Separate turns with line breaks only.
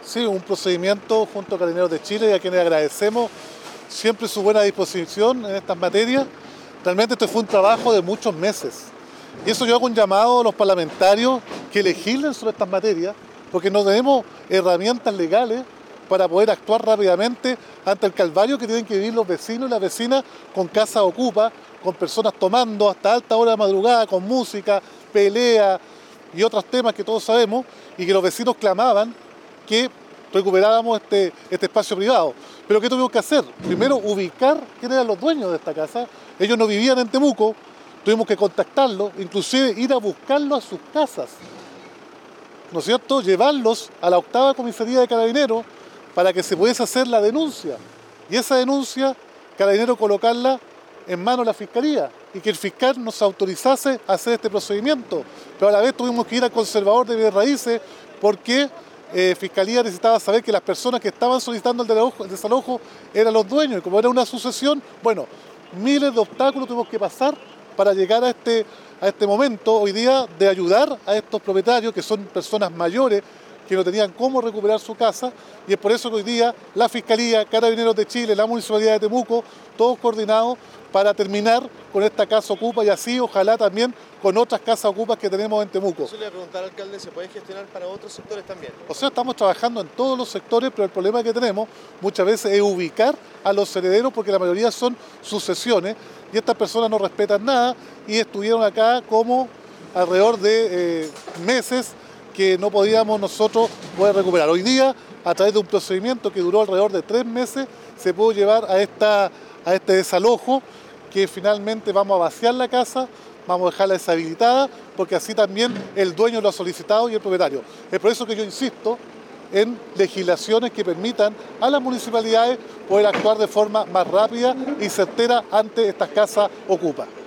Sí, un procedimiento junto a Carabineros de Chile y a quienes agradecemos siempre su buena disposición en estas materias. Realmente este fue un trabajo de muchos meses. Y eso yo hago un llamado a los parlamentarios que legislen sobre estas materias, porque no tenemos herramientas legales para poder actuar rápidamente ante el calvario que tienen que vivir los vecinos y las vecinas con casas ocupas, con personas tomando hasta alta hora de madrugada, con música, pelea y otros temas que todos sabemos, y que los vecinos clamaban que recuperáramos este espacio privado. Pero ¿qué tuvimos que hacer? Primero, ubicar quiénes eran los dueños de esta casa. Ellos no vivían en Temuco, tuvimos que contactarlos, inclusive ir a buscarlos a sus casas, ¿no es cierto? Llevarlos a la 8ª Comisaría de Carabineros para que se pudiese hacer la denuncia. Y esa denuncia, Carabineros colocarla en manos de la Fiscalía y que el fiscal nos autorizase a hacer este procedimiento. Pero a la vez tuvimos que ir al conservador de bienes raíces porque Fiscalía necesitaba saber que las personas que estaban solicitando el desalojo eran los dueños. Y como era una sucesión, bueno, miles de obstáculos tuvimos que pasar para llegar a este momento hoy día de ayudar a estos propietarios que son personas mayores que no tenían cómo recuperar su casa, y es por eso que hoy día la Fiscalía, Carabineros de Chile, la Municipalidad de Temuco, todos coordinados para terminar con esta casa ocupa y así ojalá también con otras casas ocupas que tenemos en Temuco.
Eso le voy a preguntar, alcalde, ¿se puede gestionar para otros sectores también?
O sea, estamos trabajando en todos los sectores, pero el problema que tenemos muchas veces es ubicar a los herederos porque la mayoría son sucesiones y estas personas no respetan nada y estuvieron acá como alrededor de meses que no podíamos nosotros poder recuperar. Hoy día, a través de un procedimiento que duró alrededor de 3 meses, se pudo llevar a este desalojo, que finalmente vamos a vaciar la casa, vamos a dejarla deshabilitada, porque así también el dueño lo ha solicitado y el propietario. Es por eso que yo insisto en legislaciones que permitan a las municipalidades poder actuar de forma más rápida y certera ante estas casas ocupas.